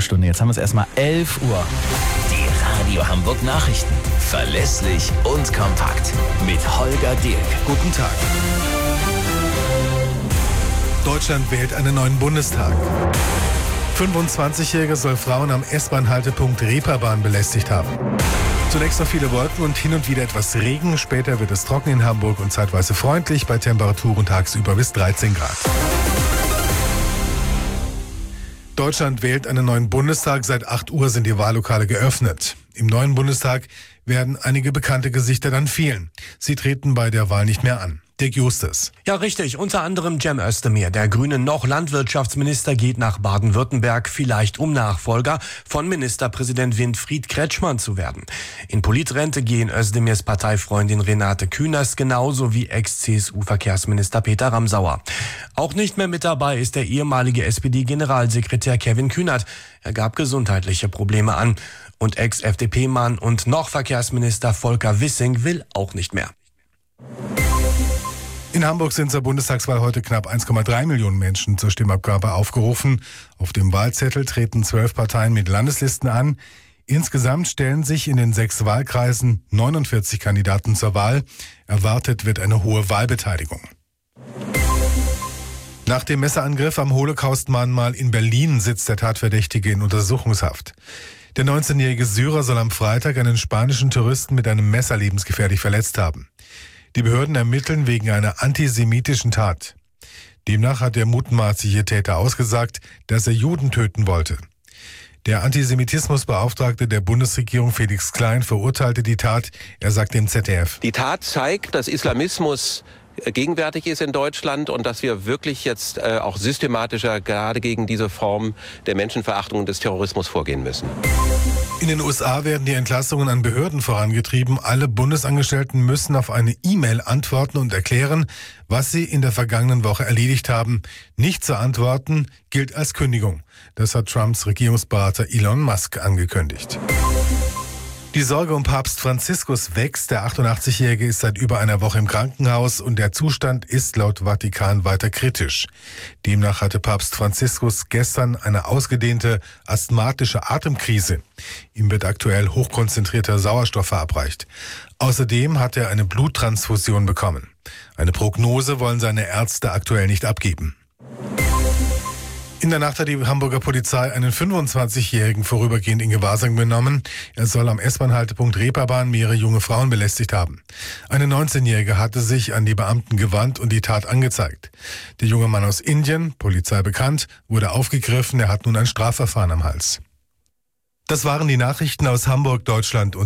Stunde. Jetzt haben wir es erstmal 11 Uhr. Die Radio Hamburg Nachrichten. Verlässlich und kompakt. Mit Holger Dirk. Guten Tag. Deutschland wählt einen neuen Bundestag. 25-Jährige soll Frauen am S-Bahn-Haltepunkt Reeperbahn belästigt haben. Zunächst noch viele Wolken und hin und wieder etwas Regen. Später wird es trocken in Hamburg und zeitweise freundlich bei Temperaturen tagsüber bis 13 Grad. Deutschland wählt einen neuen Bundestag. Seit 8 Uhr sind die Wahllokale geöffnet. Im neuen Bundestag werden einige bekannte Gesichter dann fehlen. Sie treten bei der Wahl nicht mehr an. Dirk Justus. Ja, richtig. Unter anderem Cem Özdemir, der grüne noch Landwirtschaftsminister, geht nach Baden-Württemberg, vielleicht um Nachfolger von Ministerpräsident Winfried Kretschmann zu werden. In Politrente gehen Özdemirs Parteifreundin Renate Künast genauso wie Ex-CSU-Verkehrsminister Peter Ramsauer. Auch nicht mehr mit dabei ist der ehemalige SPD-Generalsekretär Kevin Kühnert. Er gab gesundheitliche Probleme an. Und Ex-FDP-Mann und noch Verkehrsminister Volker Wissing will auch nicht mehr. In Hamburg sind zur Bundestagswahl heute knapp 1,3 Millionen Menschen zur Stimmabgabe aufgerufen. Auf dem Wahlzettel treten 12 Parteien mit Landeslisten an. Insgesamt stellen sich in den 6 Wahlkreisen 49 Kandidaten zur Wahl. Erwartet wird eine hohe Wahlbeteiligung. Nach dem Messerangriff am Holocaust-Mahnmal in Berlin sitzt der Tatverdächtige in Untersuchungshaft. Der 19-jährige Syrer soll am Freitag einen spanischen Touristen mit einem Messer lebensgefährlich verletzt haben. Die Behörden ermitteln wegen einer antisemitischen Tat. Demnach hat der mutmaßliche Täter ausgesagt, dass er Juden töten wollte. Der Antisemitismusbeauftragte der Bundesregierung Felix Klein verurteilte die Tat. Er sagt dem ZDF: Die Tat zeigt, dass Islamismus gegenwärtig ist in Deutschland und dass wir wirklich jetzt auch systematischer gerade gegen diese Form der Menschenverachtung und des Terrorismus vorgehen müssen. In den USA werden die Entlassungen an Behörden vorangetrieben. Alle Bundesangestellten müssen auf eine E-Mail antworten und erklären, was sie in der vergangenen Woche erledigt haben. Nicht zu antworten gilt als Kündigung. Das hat Trumps Regierungsberater Elon Musk angekündigt. Die Sorge um Papst Franziskus wächst. Der 88-Jährige ist seit über einer Woche im Krankenhaus und der Zustand ist laut Vatikan weiter kritisch. Demnach hatte Papst Franziskus gestern eine ausgedehnte asthmatische Atemkrise. Ihm wird aktuell hochkonzentrierter Sauerstoff verabreicht. Außerdem hat er eine Bluttransfusion bekommen. Eine Prognose wollen seine Ärzte aktuell nicht abgeben. In der Nacht hat die Hamburger Polizei einen 25-Jährigen vorübergehend in Gewahrsam genommen. Er soll am S-Bahn-Haltepunkt Reeperbahn mehrere junge Frauen belästigt haben. Eine 19-Jährige hatte sich an die Beamten gewandt und die Tat angezeigt. Der junge Mann aus Indien, Polizei bekannt, wurde aufgegriffen. Er hat nun ein Strafverfahren am Hals. Das waren die Nachrichten aus Hamburg, Deutschland und